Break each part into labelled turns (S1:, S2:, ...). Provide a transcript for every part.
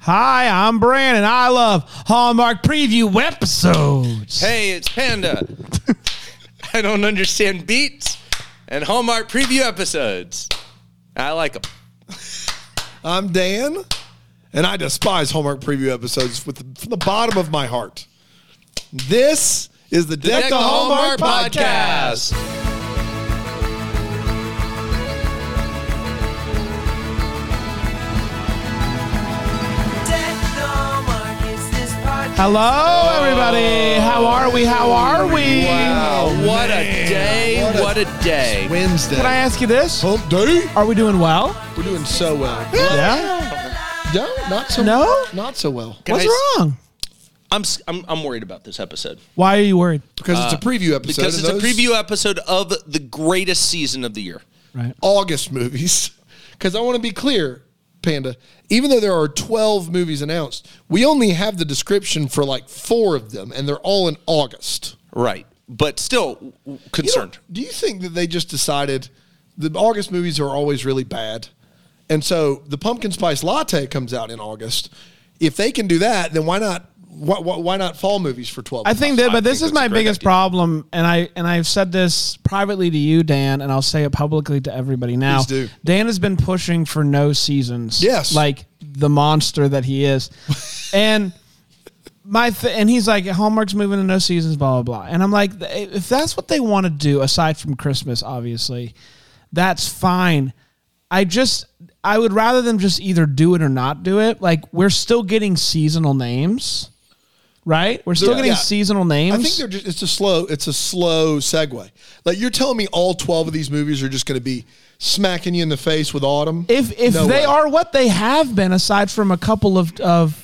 S1: Hi, I'm Brandon. I love Hallmark preview episodes.
S2: Hey, it's Panda. I don't understand beats and Hallmark preview episodes. I like them.
S3: I'm Dan, and I despise Hallmark preview episodes from the bottom of my heart. This is the Deck the Hallmark podcast.
S1: Hello, everybody. How are we?
S2: Wow, what a day. What a day.
S3: Wednesday.
S1: Can I ask you this?
S3: Hump day?
S1: Are we doing well?
S3: We're doing so well.
S1: Yeah?
S3: No, not so
S1: No?
S3: Not so well.
S1: What's wrong?
S2: I'm worried about this episode.
S1: Why are you worried?
S3: Because it's a preview episode.
S2: Because it's a preview episode of the greatest season of the year.
S1: Right.
S3: August movies. Because I want to be clear, Panda, even though there are 12 movies announced, we only have the description for like 4 of them, and they're all in August.
S2: Right. But still concerned.
S3: Do you think that they just decided the August movies are always really bad? And so the Pumpkin Spice Latte comes out in August. If they can do that, then why not? Why not fall movies for 12
S1: I think
S3: months?
S1: that, but this is my biggest
S2: idea.
S1: problem, and I've said this privately to you, Dan, and I'll say it publicly to everybody now.
S3: Please do.
S1: Dan has been pushing for no seasons.
S3: Yes.
S1: Like the monster that he is. And and he's like, Hallmark's moving to no seasons, blah, blah, blah. And I'm like, if that's what they want to do, aside from Christmas, obviously, that's fine. I would rather them just either do it or not do it. Like, we're still getting seasonal names. Right? We're still getting seasonal names.
S3: I think they're just it's a slow segue. Like, you're telling me all 12 of these movies are just going to be smacking you in the face with autumn?
S1: If
S3: No
S1: they
S3: way.
S1: are what they have been, aside from a couple of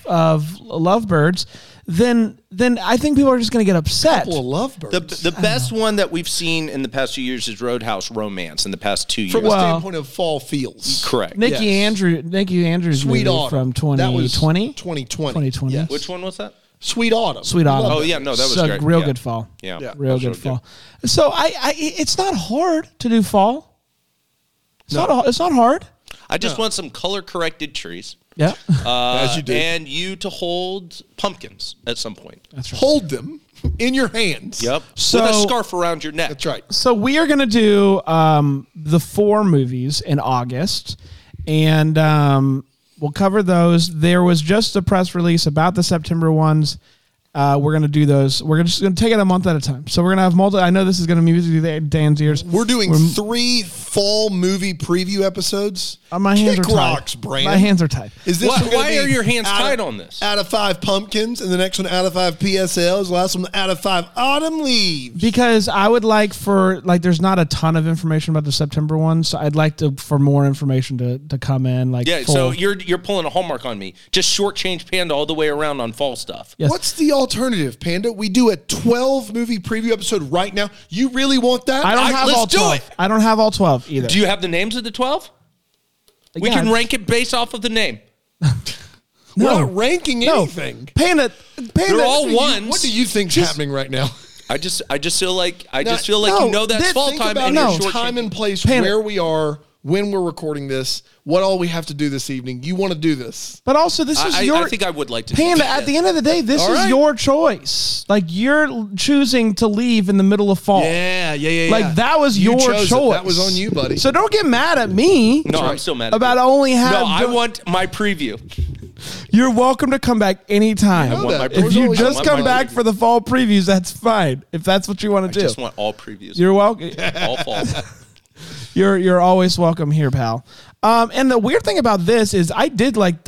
S1: lovebirds, then I think people are just going to get upset.
S3: Couple of lovebirds.
S2: The best one that we've seen in the past few years is Roadhouse Romance in the past 2 years.
S3: From a
S1: Well-
S3: standpoint of fall feels.
S2: Correct.
S1: Nikki
S3: Yes.
S1: Andrews
S3: Sweet
S1: movie
S3: Autumn.
S1: from
S3: That was
S1: 2020.
S3: 2020.
S1: 2020.
S3: Yes.
S2: Which one was that?
S3: Sweet Autumn.
S1: Sweet Autumn.
S2: Oh, yeah, no, that was
S1: So,
S2: great.
S1: real
S2: Yeah.
S1: good fall.
S2: Yeah.
S3: Yeah.
S1: Real
S2: That
S1: good
S2: was
S1: fall. So it's not hard to do fall. It's not hard.
S2: I just want some color-corrected trees.
S1: Yeah.
S3: As you do.
S2: And you to hold pumpkins at some point.
S1: That's right.
S3: Hold them in your hands.
S2: Yep.
S1: So-
S2: with a scarf around your neck.
S3: That's right.
S1: So we are going to do the 4 movies in August, and we'll cover those. There was just a press release about the September ones. We're going to do those. We're just going to take it a month at a time. So we're going to have multiple. I know this is going to be music to Dan's ears.
S3: We're doing 3 fall movie preview episodes.
S1: My hands
S3: Kick
S1: are tied.
S3: rocks, Brandon.
S1: My hands are tied.
S3: Is this
S2: Why-
S3: one gonna
S2: why
S3: be
S2: are your hands
S3: out
S2: tied
S3: of-
S2: on this?
S3: Out of 5 pumpkins, and the next one out of 5 PSLs, the last one out of 5 autumn leaves.
S1: Because I would like there's not a ton of information about the September ones, so I'd like for more information to come in.
S2: Yeah,
S1: full.
S2: so you're pulling a Hallmark on me. Just shortchange Panda all the way around on fall stuff.
S1: Yes.
S3: What's the alternative, Panda? We do a 12 movie preview episode right now. You really want that?
S1: I don't have
S2: let's
S1: all
S2: do
S1: 12.
S2: it.
S1: I don't have all 12 either.
S2: Do you have the names of the 12? We
S1: Yeah.
S2: can rank it based off of the name.
S3: We're
S1: No.
S3: not ranking
S1: No.
S3: anything.
S1: Panda.
S2: They're all ones.
S3: What do you think's happening right now?
S2: I just feel like
S3: no,
S2: you know that's fall
S3: Think
S2: time
S3: about
S2: and
S1: no.
S2: you're short
S3: time and place
S1: Panda.
S3: where we are, when we're recording this, what all we have to do this evening. You want to do this.
S1: But also, this is
S2: I think I would like to do
S1: Panda.
S2: that.
S1: At the end of the day, this
S3: All
S1: is
S3: right.
S1: your choice. Like, you're choosing to leave in the middle of fall.
S3: Yeah.
S1: Like, that was
S3: You
S1: your
S3: chose it.
S1: choice.
S3: That was on you, buddy.
S1: So don't get mad at me.
S2: No, I'm still mad
S1: about
S2: at you.
S1: only having.
S2: No, I want my preview.
S1: You're welcome to come back anytime.
S3: I know
S2: want
S3: that.
S2: my
S1: If
S3: Doors
S1: you
S3: always
S1: just
S3: open.
S1: come back for the fall previews, that's fine. If that's what you want
S2: I
S1: to do,
S2: just want all previews.
S1: you're welcome.
S2: all fall.
S1: You're always welcome here, pal. And the weird thing about this is I did weeks.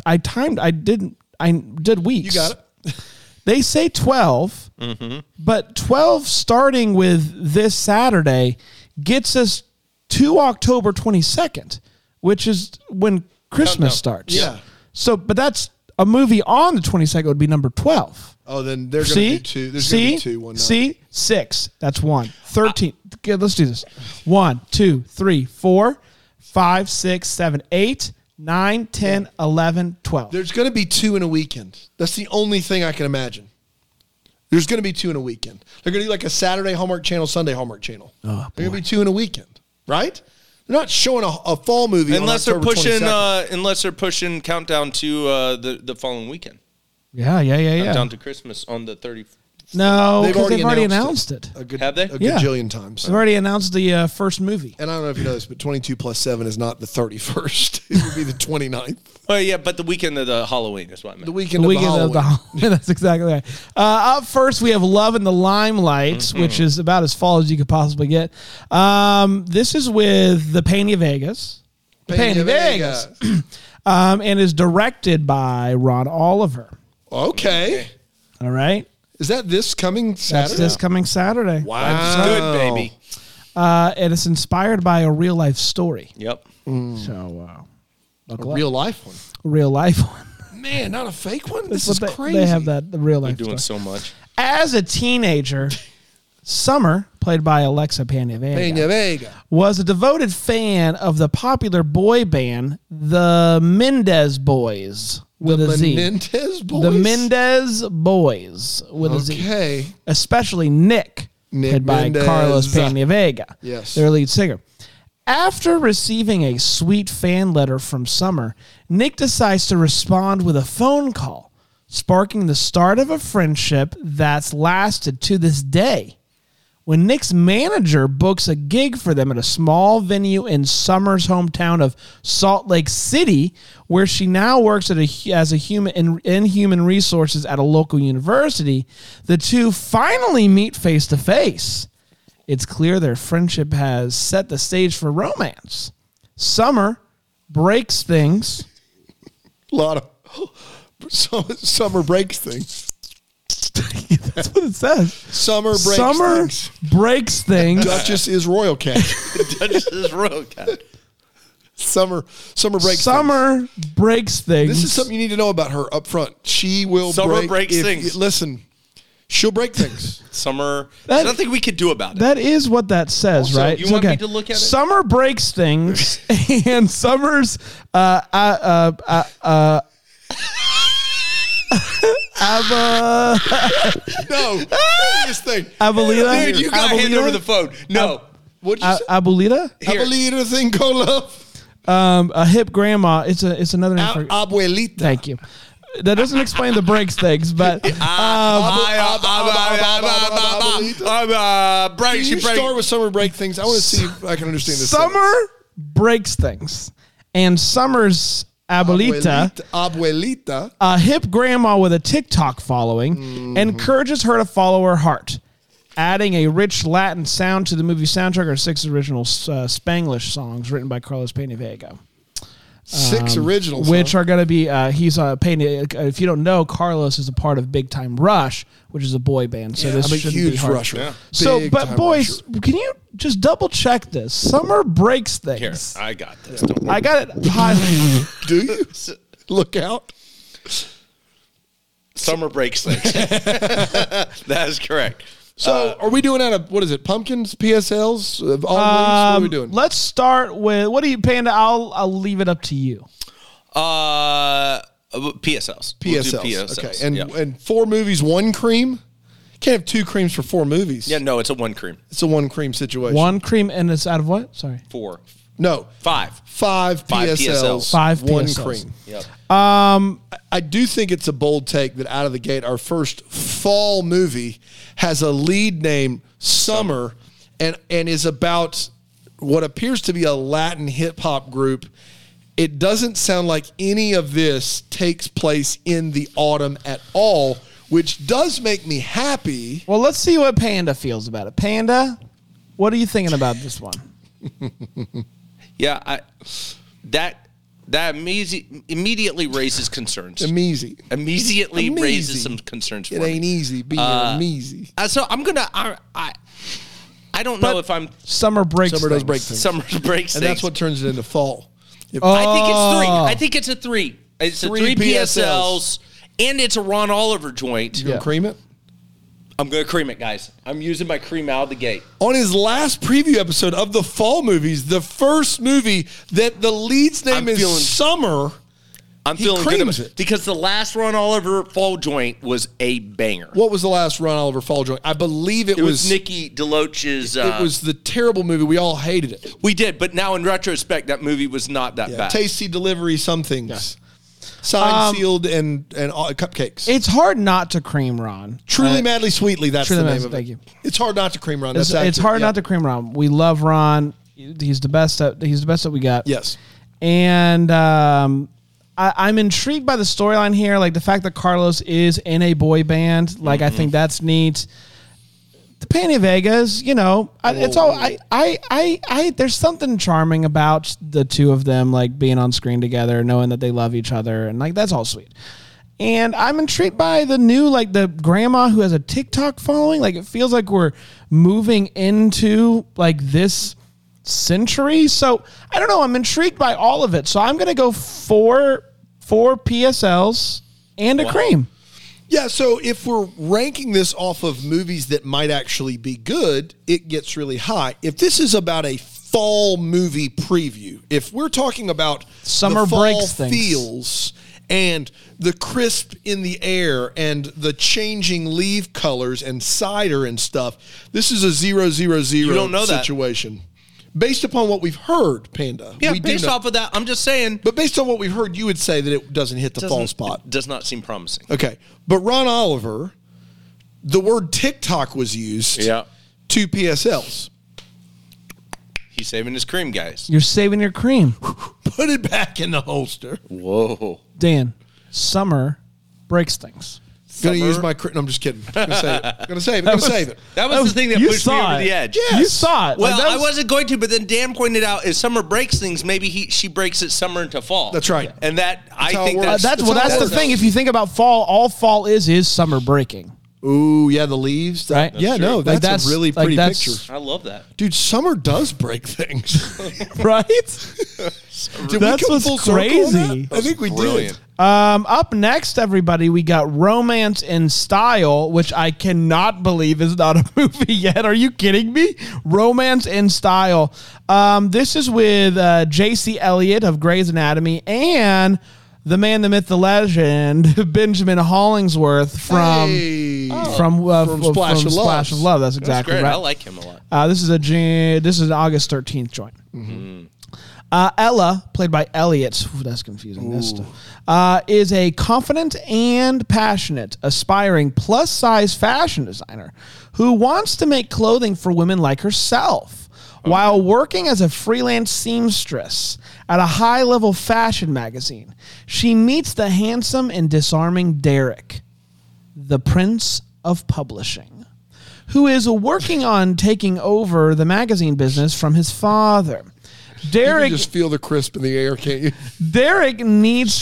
S3: You got it.
S1: They say 12, but 12 starting with this Saturday gets us to October 22nd, which is when Christmas starts.
S3: Yeah.
S1: So, but that's a movie on the 22nd would be number 12.
S3: Oh, then they're going to
S1: See?
S3: do 2. There's going to be 2 one night.
S1: See? 6. That's 1. 13. Okay, let's do this. 1, 2, 3, 4, 5, 6, 7, 8, 9, 10, 11, 12.
S3: There's going to be 2 in a weekend. That's the only thing I can imagine. There's going to be 2 in a weekend. They're going to do like a Saturday Hallmark Channel, Sunday Hallmark Channel. They're going to be 2 in a weekend, right? They're not showing a fall movie
S2: unless they're
S3: October
S2: pushing
S3: 22nd.
S2: unless they're pushing Countdown to the following weekend.
S1: Yeah.
S2: Countdown to Christmas on the 30th.
S1: No, because they've already announced it.
S2: Have they?
S3: A gajillion times.
S1: They've already announced the first movie.
S3: And I don't know if you know this, but 22 plus 7 is not the 31st. It would be the 29th.
S2: Oh, yeah, but the weekend of the Halloween is what I meant.
S3: The weekend of the Halloween.
S1: That's exactly right. Up first, we have Love in the Limelight, which is about as fall as you could possibly get. This is with the Peña Vegas.
S3: Peña Vegas.
S1: And is directed by Ron Oliver.
S3: Okay.
S1: All right.
S3: Is that this coming Saturday?
S1: That's this coming Saturday.
S3: Wow.
S2: That's good, baby.
S1: And it's inspired by a real life story.
S2: Yep.
S1: So,
S3: A real life one.
S1: real life one.
S3: Man, not a fake one?
S1: That's
S3: This is
S1: what
S3: crazy.
S1: They have that, the real life
S2: They're doing
S1: story.
S2: so much.
S1: As a teenager, Summer, played by Alexa Peña Vega,
S3: Peña Vega.
S1: was a devoted fan of the popular boy band, the Mendez Boys, with a Z.
S3: Menendez boys?
S1: The Mendez Boys, with a Z.
S3: Okay.
S1: Especially Nick played by
S3: Mendez.
S1: Carlos Peña Vega,
S3: Yes.
S1: their lead singer. After receiving a sweet fan letter from Summer, Nick decides to respond with a phone call, sparking the start of a friendship that's lasted to this day. When Nick's manager books a gig for them at a small venue in Summer's hometown of Salt Lake City, where she now works as a human in human resources at a local university, the two finally meet face to face. It's clear their friendship has set the stage for romance. Summer breaks things.
S3: A lot of summer breaks things.
S1: That's what it says.
S3: Summer breaks
S1: Summer
S3: things.
S1: breaks things.
S3: Duchess is royal cat.
S2: Duchess is royal cat.
S3: Summer breaks things.
S1: Summer breaks things.
S3: This is something you need to know about her up front. She will
S2: Summer breaks things.
S3: Listen, she'll break things.
S2: Summer. There's nothing we could do about it.
S1: That is what that says,
S2: Also,
S1: right?
S2: you want me to look at it?
S1: Summer breaks things, and Summer's
S3: No, this thing.
S1: Abuelita.
S2: Dude, you got to hand over the phone. No.
S3: What'd you say?
S1: Abuelita.
S3: I believe in a thing called love.
S1: A hip grandma. It's another name for.
S3: Abuelita.
S1: Thank you. That doesn't explain the breaks things, but
S3: Can you start with summer break things? I want to see if I can understand this.
S1: Summer breaks things, and Summer's Abuelita, a hip grandma with a TikTok following, encourages her to follow her heart. Adding a rich Latin sound to the movie soundtrack are 6 original Spanglish songs written by Carlos Peña Vega.
S3: 6 originals,
S1: which are going to be he's Peña. If you don't know, Carlos is a part of Big Time Rush, which is a boy band. So this
S3: I'm a
S1: shouldn't
S3: huge
S1: be hard.
S3: Rusher.
S2: Yeah.
S1: So,
S3: Big
S1: but
S3: time
S1: boys,
S3: Rusher.
S1: can you just double check this? Summer breaks
S2: Here,
S1: things.
S2: I got this. Don't worry.
S1: I got it high.
S3: Do you? Look out.
S2: Summer breaks things. That is correct.
S3: So, are we doing out of, what is it, pumpkins, PSLs, what are we doing?
S1: Let's start with, what do you, Panda? I'll leave it up to you.
S2: PSLs. We'll do
S3: PSLs. Okay,
S2: yeah.
S3: and 4 movies, 1 cream? Can't have 2 creams for 4 movies.
S2: Yeah, no, it's a 1 cream.
S3: It's a 1 cream situation.
S1: 1 cream, and it's out of what? Sorry.
S2: 4.
S3: No.
S2: 5.
S3: 5 PSLs.
S1: 5
S3: 1
S1: PSLs.
S3: cream.
S2: Yep.
S3: I do think it's a bold take that out of the gate, our first fall movie has a lead name, Summer, and is about what appears to be a Latin hip hop group. It doesn't sound like any of this takes place in the autumn at all, which does make me happy.
S1: Well, let's see what Panda feels about it. Panda, what are you thinking about this one?
S2: Yeah, that immediately raises concerns. Immediately raises some concerns for
S3: It
S2: me.
S3: ain't easy being easy.
S2: So I'm gonna. I don't know if I'm.
S1: Summer breaks
S3: Summer does
S1: things.
S3: break things.
S2: Summer breaks
S3: And
S2: things.
S3: that's what turns it into fall.
S2: I think it's 3. I think it's a 3. It's
S3: 3
S2: a 3 PSLs, and it's a Ron Oliver joint.
S3: You gonna cream it?
S2: I'm gonna cream it, guys. I'm using my cream out of the gate.
S3: On his last preview episode of the fall movies, the first movie that the lead's name is
S2: feeling-
S3: Summer,
S2: I'm
S3: He
S2: feeling good
S3: creams
S2: about
S3: it.
S2: because the last Ron Oliver fall joint was a banger.
S3: What was the last Ron Oliver fall joint? I believe it
S2: was Nikki DeLoach's.
S3: It was the terrible movie. We all hated it.
S2: We did, but now in retrospect, that movie was not that bad.
S3: Tasty delivery, some things. Signed, sealed, and cupcakes.
S1: It's hard not to cream Ron.
S3: Truly, madly, sweetly. That's the
S1: Truly,
S3: name
S1: madly,
S3: of it.
S1: thank you.
S3: It's hard not to cream Ron.
S1: It's hard not to cream Ron. We love Ron. He's the best. He's the best that we got.
S3: Yes.
S1: And I'm intrigued by the storyline here, like the fact that Carlos is in a boy band. Like I think that's neat. The Penny Vegas, it's all there's something charming about the two of them, like being on screen together, knowing that they love each other, and like that's all sweet. And I'm intrigued by the new, like the grandma who has a TikTok following. Like it feels like we're moving into like this century. So I don't know. I'm intrigued by all of it. So I'm gonna go four PSLs and a cream.
S3: Yeah, so if we're ranking this off of movies that might actually be good, it gets really high. If this is about a fall movie preview, if we're talking about
S1: Summer
S3: the fall
S1: breaks things.
S3: feels and the crisp in the air and the changing leaf colors and cider and stuff, this is a 0-0-0
S2: You don't know that.
S3: situation. Based upon what we've heard, Panda.
S2: Yeah,
S3: we do
S2: based
S3: know-
S2: off of that, I'm just saying.
S3: But based on what we've heard, you would say that it doesn't hit the fall spot.
S2: It does not seem promising.
S3: Okay. But Ron Oliver, the word TikTok was used.
S2: Yeah.
S3: 2 PSLs.
S2: He's saving his cream, guys.
S1: You're saving your cream.
S3: Put it back in the holster.
S2: Whoa.
S1: Dan, summer breaks things.
S3: Gonna use my no, I'm just kidding. Gonna save it. Gonna save it.
S2: That was the thing that
S1: you
S2: pushed me
S1: saw
S2: over
S1: it.
S2: the edge.
S3: Yes.
S1: You saw it.
S2: Well,
S1: Like, that
S2: I wasn't going to, but then Dan pointed out if summer breaks things, maybe she breaks it summer into fall.
S3: That's right.
S2: And that I
S3: how it
S2: think
S3: works.
S2: that's
S1: that's the thing. If you think about fall, all fall is summer breaking.
S3: Ooh, yeah, the leaves.
S1: Right?
S3: Yeah,
S2: That's
S3: no,
S2: true.
S3: that's,
S1: That's-
S3: a really
S1: like,
S3: pretty
S1: that's-
S3: picture.
S2: I love that.
S3: Dude, summer does break things.
S1: Right?
S3: Did
S1: That's
S3: we come
S1: what's
S3: full circle on
S1: crazy.
S3: that? I think we
S2: Brilliant.
S3: did.
S1: Up next, everybody, we got Romance in Style, which I cannot believe is not a movie yet. Are you kidding me? Romance in Style. This is with J.C. Elliott of Grey's Anatomy and the man, the myth, the legend, Benjamin Hollingsworth from Splash of Love. That's
S2: That's
S1: exactly
S2: great.
S1: right.
S2: I like him a lot.
S1: This is an August 13th joint. Ella, played by Elliot, that's confusing. Is a confident and passionate, aspiring plus-size fashion designer who wants to make clothing for women like herself while working as a freelance seamstress at a high-level fashion magazine. She meets the handsome and disarming Derek, the Prince of Publishing, who is working on taking over the magazine business from his father.
S3: You
S1: Derek
S3: can just feel the crisp in the air, can't you?
S1: Derek needs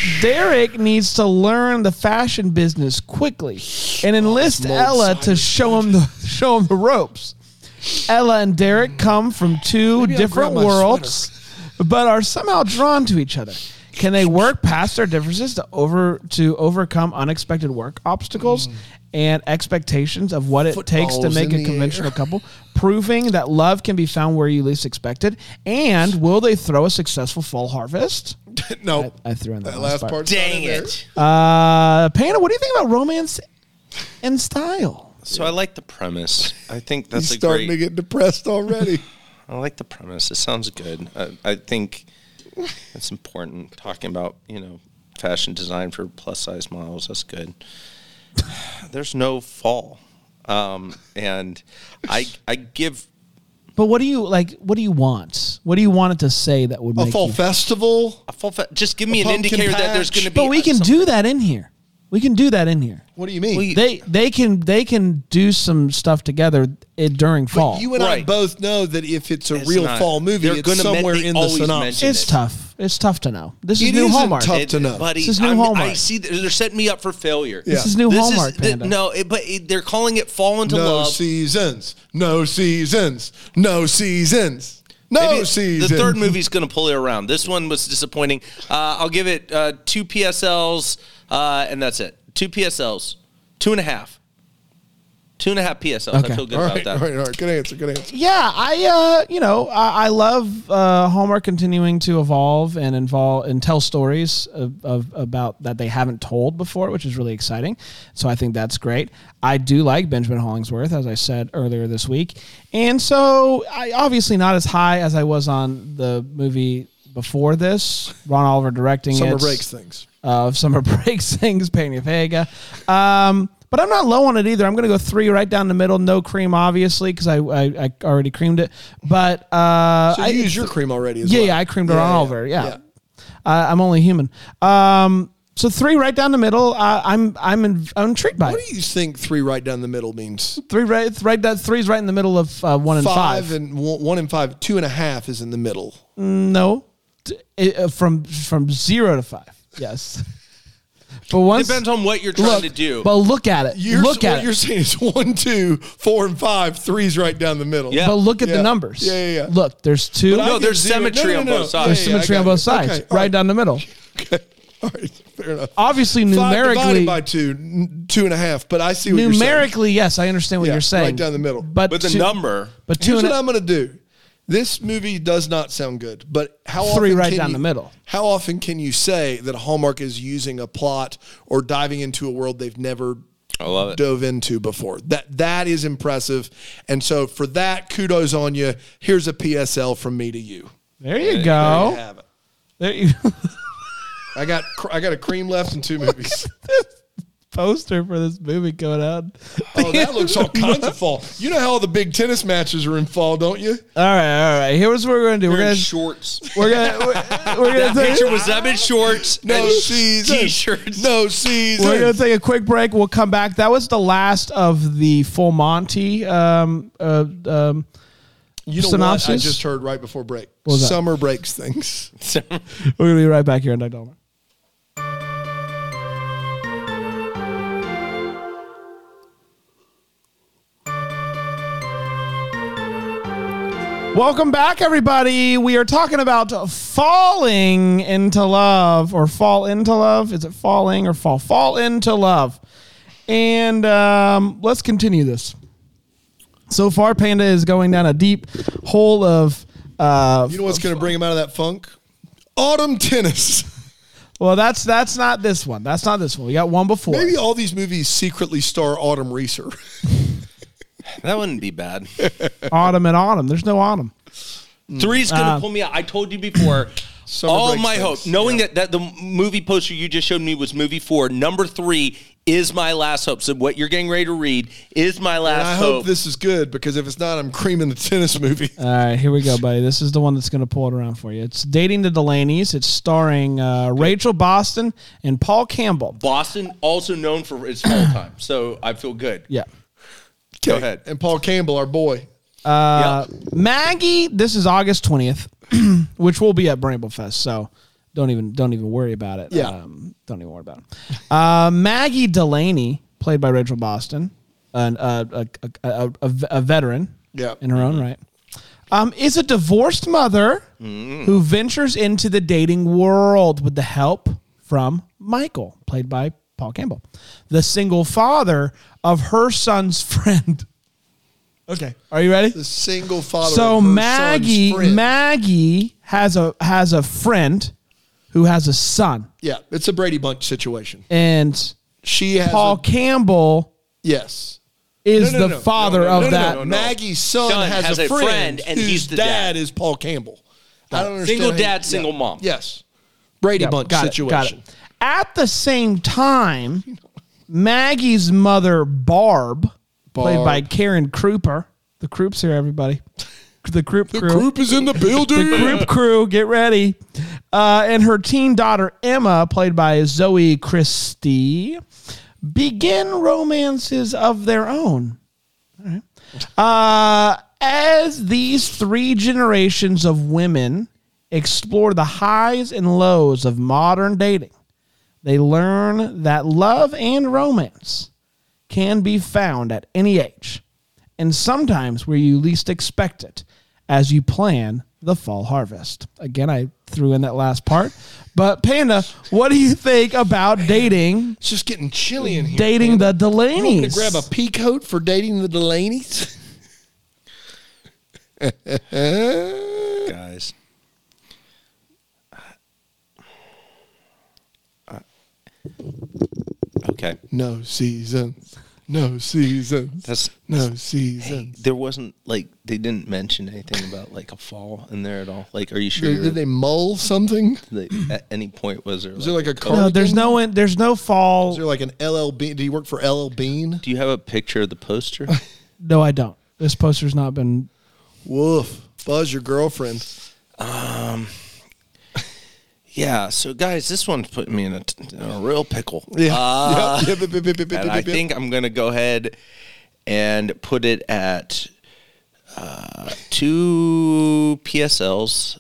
S1: to learn the fashion business quickly and enlist Ella to show him the ropes. Ella and Derek come from two different
S3: grab my
S1: worlds, but are somehow drawn to each other. Can they work past their differences to overcome unexpected work obstacles and expectations of what it takes to
S3: Footballs
S1: make
S3: in
S1: a
S3: the
S1: conventional
S3: air.
S1: couple, proving that love can be found where you least expected? And will they throw a successful fall harvest?
S3: No.
S1: I threw in the
S3: That
S1: last
S3: last
S1: part.
S3: part.
S2: Dang it.
S1: Panda, what do you think about Romance in Style?
S2: So I like the premise. I think that's
S3: He's
S2: a
S3: starting
S2: great.
S3: to get depressed already.
S2: I like the premise. It sounds good. I think it's important talking about fashion design for plus size models. That's good. There's no fall, and I give.
S1: But what do you like? What do you want? What do you want it to say that would
S3: A
S1: make
S3: fall
S1: you?
S3: festival.
S2: a full just give me an
S3: pumpkin
S2: indicator that there's
S3: patch.
S2: going to be.
S1: But we can do that in here. We can do that in here.
S3: What do you mean?
S2: We-
S1: They can do some stuff together during fall.
S3: But you and I
S2: Right.
S3: both know that if it's a
S2: It's
S3: real
S2: not.
S3: fall movie,
S2: They're
S3: it's
S2: gonna
S3: somewhere
S2: they
S3: in the
S2: always
S3: synopsis.
S2: mention
S1: It's
S2: it.
S1: tough. It's tough to know. This is
S3: It
S1: new
S3: isn't
S1: Hallmark.
S3: tough to know.
S2: Buddy,
S1: This is new
S2: I
S1: Hallmark.
S2: see they're setting me up for failure.
S3: Yeah.
S1: This is new Hallmark, Panda.
S2: But they're calling it Fall into
S3: No
S2: Love.
S3: seasons. No seasons. No seasons. No
S2: Maybe
S3: seasons.
S2: The third movie's going to pull it around. This one was disappointing. I'll give it 2 PSLs, and that's it. 2 PSLs. 2.5. 2.5 PSLs.
S1: Okay.
S2: I feel good
S3: All
S2: about
S3: right,
S2: that.
S3: all right. Good answer. Good answer.
S1: Yeah, I love Hallmark continuing to evolve and tell stories about that they haven't told before, which is really exciting. So I think that's great. I do like Benjamin Hollingsworth, as I said earlier this week, and so I obviously not as high as I was on the movie before this. Ron Oliver directing
S3: Summer
S1: it.
S3: breaks things.
S1: Summer breaks things. Peña Vega. But I'm not low on it either. I'm going to go 3 right down the middle. No cream, obviously, because I already creamed it. But
S3: So you use your cream already as well.
S1: yeah, I creamed it on Oliver. Yeah. I'm only human. So 3 right down the middle. I'm intrigued by
S3: What
S1: it.
S3: do you think 3 right down the middle means?
S1: 3 right. That 3's right in the middle of 1 and 5.
S3: And 1 and 5. 2.5 is in the middle.
S1: No, from 0 to 5. Yes. But once
S2: Depends on what you're trying to do.
S1: But look at it.
S3: What you're saying is 1, 2, 4, and 5. 3's right down the middle.
S2: Yeah.
S1: But look at
S3: Yeah.
S1: the numbers.
S3: Yeah.
S1: Look, there's 2.
S3: But I
S2: No,
S3: get
S2: there's
S3: 0.
S2: symmetry on both sides.
S1: There's
S3: Yeah,
S1: symmetry
S3: I
S1: on
S3: got
S1: both
S3: it.
S1: sides,
S3: Okay, all
S1: right down the middle.
S3: Okay. All right. Fair enough.
S1: Obviously,
S3: 5
S1: numerically,
S3: divided by 2, 2.5. But I see what you're saying.
S1: numerically, yes, I understand what
S3: Yeah,
S1: you're saying.
S3: right down the middle.
S1: But
S2: With the
S1: two-
S2: number.
S1: But 2
S3: Here's
S1: and
S3: what I'm going to do. This movie does not sound good, but how
S1: 3
S3: often
S1: right
S3: can
S1: down
S3: you-
S1: the middle.
S3: How often can you say that Hallmark is using a plot or diving into a world they've never
S2: I love it.
S3: dove into before? That is impressive, and so for that, kudos on you. Here's a PSL from me to you.
S1: There you
S3: There you
S1: go.
S3: have it.
S1: There you
S3: I got a cream left in 2 movies.
S1: poster for this movie going out.
S3: Oh, that looks all kinds of fall. You know how all the big tennis matches are in fall, don't you?
S1: All right. Here's what we're gonna do.
S2: We're
S1: We're
S2: in
S1: gonna
S2: shorts.
S1: we're gonna
S2: That
S1: take,
S2: picture was them in shorts
S3: No
S2: and
S3: season.
S2: t-shirts.
S3: No season.
S1: we're gonna take a quick break. We'll come back. That was the last of the Full Monty.
S3: You know
S1: synopsis?
S3: what I just heard right before break?
S1: was that?
S3: Summer breaks things.
S1: We're gonna be right back here on Doug Dolman. Welcome back, everybody. We are talking about falling into love, or fall into love. Is it falling or fall? Fall into love. And let's continue this. So far, Panda is going down a deep hole of.
S3: You know what's going to bring him out of that funk? Autumn tennis.
S1: Well, that's not this one. That's not this one. We got one before.
S3: Maybe all these movies secretly star Autumn Reeser.
S2: That wouldn't be bad.
S1: Autumn and autumn. There's no autumn.
S2: 3's gonna pull me out. I told you before.
S3: Summer
S2: All
S3: breaks
S2: my
S3: things.
S2: hope, knowing that the movie poster you just showed me was movie 4. Number 3 is my last hope. So what you're getting ready to read is my
S3: And
S2: last
S3: I
S2: hope.
S3: hope this is good, because if it's not, I'm creaming the tennis movie.
S1: All right, here we go, buddy. This is the one that's going to pull it around for you. It's Dating the Delaney's. It's starring Rachel Boston and Paul Campbell.
S2: Boston, also known for its fall time. So I feel good.
S1: Yeah.
S2: Go ahead.
S3: And Paul Campbell, our boy.
S1: Maggie, this is August 20th, which will be at Bramblefest, so don't even worry about it.
S3: Yeah.
S1: Don't even worry about it. Maggie Delaney, played by Rachel Boston, a veteran
S3: Yeah.
S1: in her own right, is a divorced mother who ventures into the dating world with the help from Michael, played by Paul Campbell, the single father of her son's friend. Okay, are you ready?
S3: The single father
S1: So
S3: of her
S1: Maggie
S3: son's friend.
S1: has a friend who has a son,
S3: Yeah, it's a Brady Bunch situation.
S1: and
S3: She has
S1: Paul Campbell
S3: yes.
S1: is
S3: No, no,
S1: the
S3: no.
S1: father
S3: No,
S1: of
S3: no,
S1: that.
S3: no. Maggie's son, has a friend
S2: and
S3: whose
S2: he's the
S3: dad
S2: dad.
S3: is Paul Campbell. I don't understand.
S2: Single
S3: how
S2: dad,
S3: you-
S2: single
S3: yeah.
S2: mom.
S3: Yes. Brady
S1: Yeah,
S3: Bunch
S1: got it,
S3: situation.
S1: got it. At the same time, Maggie's mother, Barb, played by Karen Kruper. The Krup's here, everybody. The Krupp crew.
S3: Group is in the building.
S1: The Krupp crew, get ready. And her teen daughter, Emma, played by Zoe Christie, begin romances of their own. All right. As these 3 generations of women explore the highs and lows of modern dating, they learn that love and romance can be found at any age, and sometimes where you least expect it, as you plan the fall harvest. Again, I threw in that last part. But Panda, what do you think about dating?
S3: It's just getting chilly in here.
S1: Dating
S3: Panda.
S1: the Delaneys.
S3: You want me to grab a pea coat for dating the Delaneys?
S2: Guys. Okay.
S3: No seasons. No seasons.
S2: That's
S3: no seasons.
S2: There wasn't they didn't mention anything about a fall in there at all. Are you sure?
S3: Did they mull something?
S2: At any point was there?
S3: Was there a
S1: No,
S3: cardigan?
S1: there's no fall.
S3: Is there an LL Bean? Do you work for LL Bean?
S2: Do you have a picture of the poster?
S1: No, I don't. This poster's not been.
S3: Woof. Buzz, your girlfriend.
S2: Yeah. So guys, this one's putting me in a real pickle.
S3: Yeah.
S2: And I think I'm gonna go ahead and put it at 2 PSLs,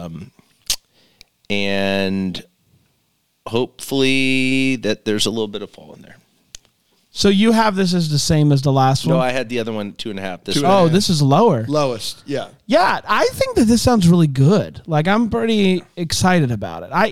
S2: and hopefully that there's a little bit of fall in there.
S1: So you have this as the same as the last one?
S2: No, I had the other one 2.5. This
S3: 2.5.
S2: one.
S1: Oh, this is lower.
S3: Lowest. Yeah.
S1: Yeah, I think that this sounds really good. I'm pretty excited about it.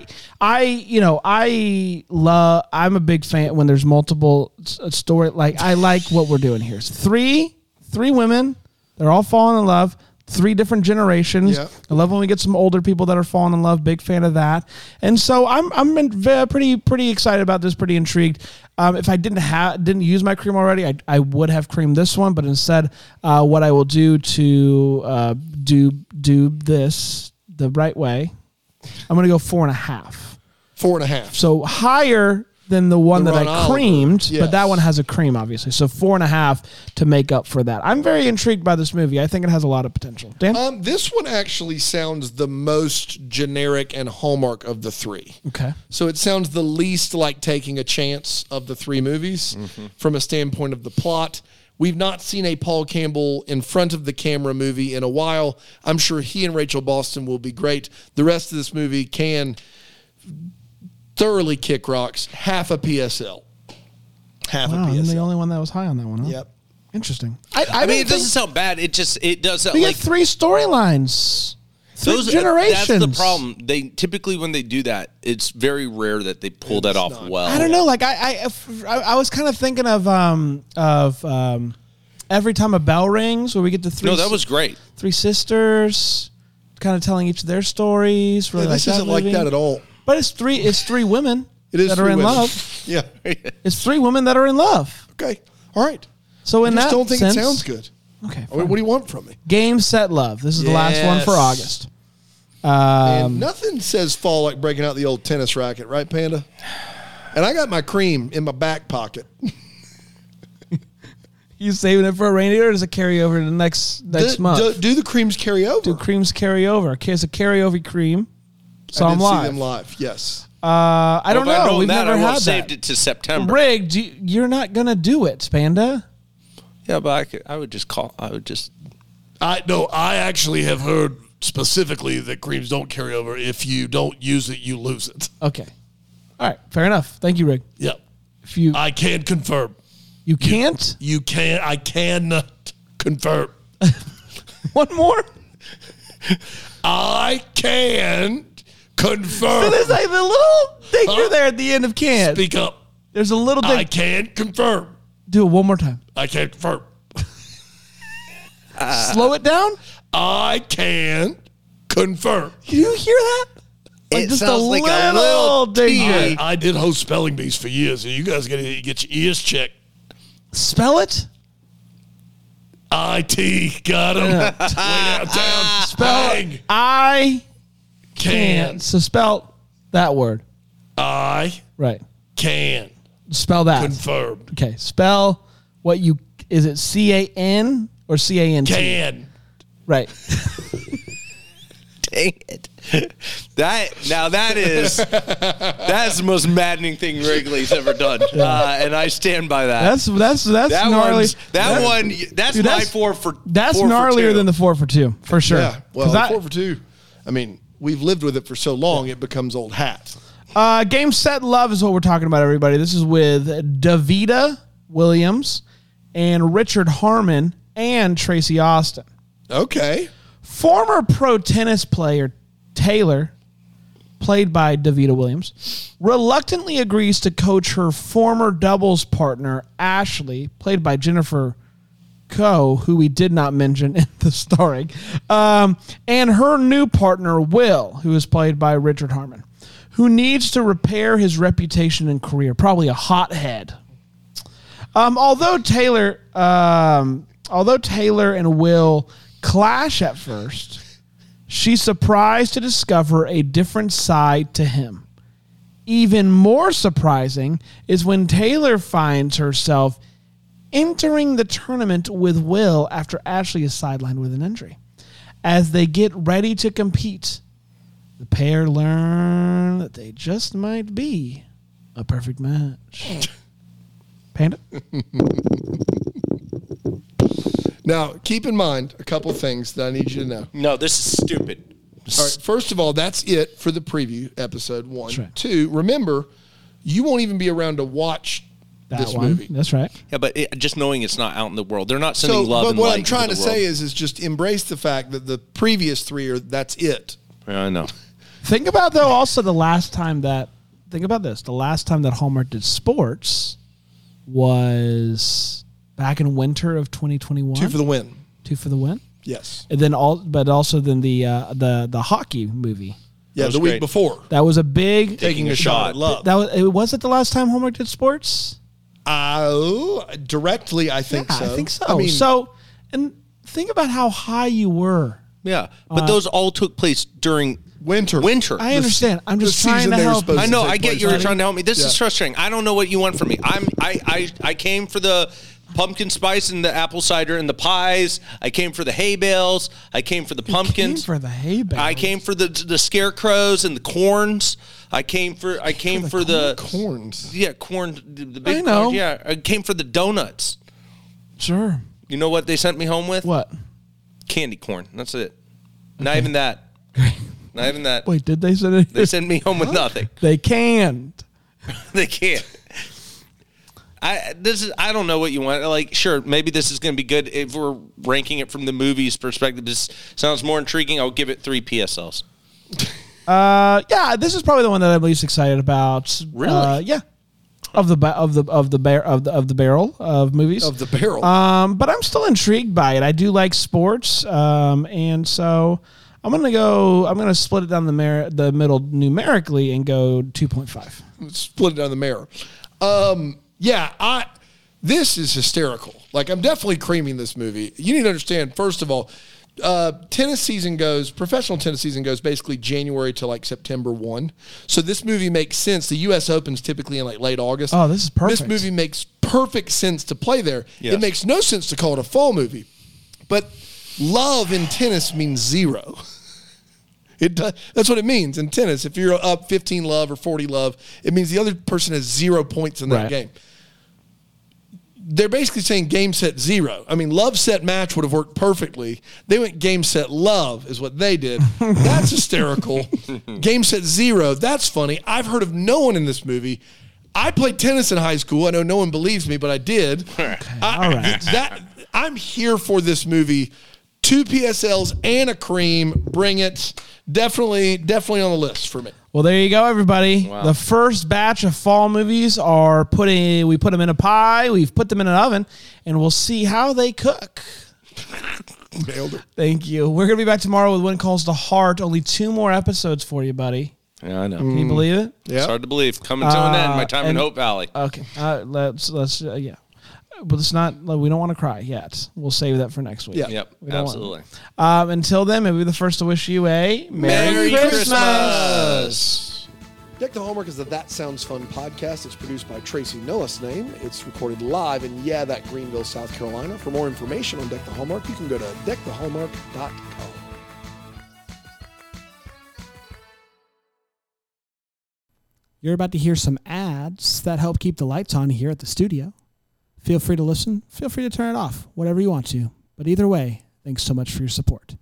S1: I'm a big fan when there's multiple story. I like what we're doing here. It's three women. They're all falling in love. 3 different generations.
S3: Yeah.
S1: I love when we get some older people that are falling in love. Big fan of that. And so I'm pretty excited about this. Pretty intrigued. If I didn't use my cream already, I would have creamed this one. But instead, what I will do to do this the right way, I'm going to go 4.5.
S3: 4.5.
S1: So higher than the one
S3: The
S1: that
S3: Ron
S1: I
S3: Oliver,
S1: creamed,
S3: yes.
S1: but that one has a cream, obviously. So 4.5 to make up for that. I'm very intrigued by this movie. I think it has a lot of potential. Dan?
S3: This one actually sounds the most generic and Hallmark of the 3.
S1: Okay.
S3: So it sounds the least like taking a chance of the 3 movies from a standpoint of the plot. We've not seen a Paul Campbell in front of the camera movie in a while. I'm sure he and Rachel Boston will be great. The rest of this movie can thoroughly kick rocks. Half a PSL. Half
S1: Wow,
S3: a
S1: I'm the
S3: PSL.
S1: only one that was high on that one. Huh?
S3: Yep.
S1: Interesting.
S2: I mean, it doesn't sound bad. It does sound
S1: We
S2: like
S1: got 3 storylines. 3 generations.
S2: That's the problem. They typically, when they do that, it's very rare that they pull that off well.
S1: I don't know. I was kind of thinking of Every Time a Bell Rings, where we get the 3.
S2: No, that was great.
S1: 3 sisters, kind of telling each of their stories. Really
S3: This isn't like that at all.
S1: But it's 3 women
S3: It is
S1: that
S3: 3
S1: are in
S3: women.
S1: love.
S3: Yeah.
S1: It's 3 women that are in love.
S3: Okay. All right.
S1: So in
S3: I just
S1: that
S3: don't think
S1: sense,
S3: it sounds good.
S1: Okay.
S3: What do you want from me?
S1: Game, Set, Love. This is the last one for
S3: Yes.
S1: August.
S3: And nothing says fall like breaking out the old tennis racket, right, Panda? And I got my cream in my back pocket.
S1: You saving it for a rainy day, or does it carry over to the next month?
S3: Do the creams carry over?
S1: Do creams carry over? Okay, it's a carryover cream. So
S3: I
S1: I'm
S3: did
S1: live.
S3: see them live, yes.
S1: I don't
S2: If I'd
S1: know.
S2: known
S1: We've
S2: that,
S1: never
S2: I would
S1: had
S2: have saved
S1: that.
S2: it to September.
S1: Rig, you're not gonna do it, Panda.
S2: Yeah, but I would just call.
S4: I actually have heard specifically that creams don't carry over. If you don't use it, you lose it.
S1: Okay. All right. Fair enough. Thank you, Rig.
S4: Yep.
S1: If you
S4: I can confirm.
S1: you can't
S4: I can confirm.
S1: one more.
S4: I can confirm.
S1: There's like the little dinger there at the end of can.
S4: Speak up.
S1: There's a little
S4: I
S1: ding.
S4: can confirm.
S1: Do it one more time.
S4: I can confirm.
S1: Slow it down.
S4: I can confirm.
S1: Can you hear that?
S2: It
S1: just
S2: sounds like a little
S1: dinger.
S4: I did host spelling bees for years, and you guys got to get your ears checked.
S1: Spell it.
S4: IT got him. Way downtown.
S1: Spell
S4: Bang.
S1: I
S4: Can.
S1: So spell that word.
S4: I
S1: Right.
S4: can
S1: Spell that.
S4: confirm.
S1: Okay. Spell what you is it CAN or CANT?
S4: Can.
S1: Right.
S2: Dang it! That is the most maddening thing Wrigley's ever done, and I stand by that.
S1: That's gnarly.
S2: That's
S1: Dude,
S2: my 4 for.
S1: That's
S2: 4 for
S1: gnarlier
S2: 2.
S1: than the 4 for 2 for sure.
S3: Yeah. Well,
S1: 'Cause
S3: 4 for 2. I mean, we've lived with it for so long, it becomes old hat.
S1: Game, Set, Love is what we're talking about, everybody. This is with Davida Williams and Richard Harmon and Tracy Austin.
S3: Okay.
S1: Former pro tennis player Taylor, played by Davida Williams, reluctantly agrees to coach her former doubles partner, Ashley, played by Jennifer Coe, who we did not mention in the story, and her new partner, Will, who is played by Richard Harmon, who needs to repair his reputation and career, probably a hothead. Although Taylor and Will clash at first, she's surprised to discover a different side to him. Even more surprising is when Taylor finds herself entering the tournament with Will after Ashley is sidelined with an injury. As they get ready to compete, the pair learn that they just might be a perfect match. Panda?
S3: Now, keep in mind a couple things that I need you to know.
S2: No, this is stupid.
S3: All right, first of all, that's it for the preview, episode 1.
S1: That's right.
S3: 2, remember, you won't even be around to watch this movie.
S1: That's right.
S2: Yeah, but just knowing it's not out in the world, they're not sending love
S3: but
S2: and
S3: what
S2: light
S3: I'm trying to
S2: into the world.
S3: say is just embrace the fact that the previous 3 that's it.
S2: Yeah, I know.
S1: Think about, though, also the last time that Hallmark did sports was back in winter of 2021.
S3: 2 for the win.
S1: 2 for the win.
S3: Yes.
S1: And then also the hockey movie.
S3: Yeah,
S2: was
S3: the week
S2: great.
S3: before.
S1: That was a big
S3: Taking a shot at love.
S1: Was it the last time Hallmark did sports?
S3: Directly, I think so.
S1: I think so.
S3: I mean,
S1: And think about how high you were.
S2: Yeah, but those all took place during
S3: winter.
S1: I understand. I'm just
S3: the
S1: trying
S3: season
S1: to
S3: they were
S1: help.
S3: supposed
S2: I
S3: to
S2: know.
S3: take
S2: I get
S3: place.
S2: you're trying to help me. This
S3: Yeah.
S2: is frustrating. I don't know what you want from me. I came for the pumpkin spice and the apple cider and the pies. I came for the hay bales. I came for the pumpkins.
S1: For the hay bales.
S2: I came for the scarecrows and the corns. I came for the
S3: corns.
S2: Yeah, corn. The big
S1: I know.
S2: corn. Yeah, I came for the donuts.
S1: Sure.
S2: You know what they sent me home with?
S1: What?
S2: Candy corn. That's it. Not even that. Not even that.
S1: Wait, did they send it?
S2: They sent me home with nothing.
S1: They canned.
S2: They can't. I don't know what you want. Like, sure, maybe this is going to be good if we're ranking it from the movie's perspective. This sounds more intriguing. I'll give it 3 PSLs.
S1: Yeah, this is probably the one that I'm least excited about.
S2: Really?
S1: Yeah. Of the barrel of movies.
S3: Of the barrel.
S1: But I'm still intrigued by it. I do like sports, and so I'm gonna split it down the middle numerically and go 2.5.
S3: Split it down the mirror. This is hysterical. Like, I'm definitely creaming this movie. You need to understand, first of all, professional tennis season goes basically January to like September 1. So this movie makes sense. The U.S. Open's typically in like late August.
S1: Oh, this is perfect.
S3: This movie makes perfect sense to play there.
S2: Yes.
S3: It makes no sense to call it a fall movie. But love in tennis means 0. It does. That's what it means in tennis. If you're up 15 love or 40 love, it means the other person has 0 points in that
S1: Right.
S3: game. They're basically saying game, set, 0. I mean, love, set, match would have worked perfectly. They went game, set, love is what they did. That's hysterical. Game, set, 0. That's funny. I've heard of no one in this movie. I played tennis in high school. I know no one believes me, but I did.
S1: All right.
S3: I'm here for this movie. 2 PSLs and a cream. Bring it. Definitely on the list for me.
S1: Well, there you go, everybody.
S2: Wow.
S1: The first batch of fall movies we put them in a pie, we've put them in an oven, and we'll see how they cook.
S3: Nailed it.
S1: Thank you. We're going to be back tomorrow with When Calls to Heart. Only 2 more episodes for you, buddy.
S2: Yeah, I know.
S1: Can you believe it?
S3: Yeah.
S2: It's hard to believe. Coming to an end. My time in
S1: and-
S2: Hope Valley.
S1: Okay. Let's yeah. But it's not. We don't want to cry yet. We'll save that for next week.
S3: Yeah.
S2: Yep,
S1: We don't want-
S2: absolutely.
S1: Until then, maybe we're the first to wish you a
S2: Merry Christmas.
S3: Deck the Hallmark is the That Sounds Fun podcast. It's produced by Tracy Noah's name. It's recorded live in that Greenville, South Carolina. For more information on Deck the Hallmark, you can go to deckthehallmark.com.
S1: You're about to hear some ads that help keep the lights on here at the studio. Feel free to listen. Feel free to turn it off, whatever you want to. But either way, thanks so much for your support.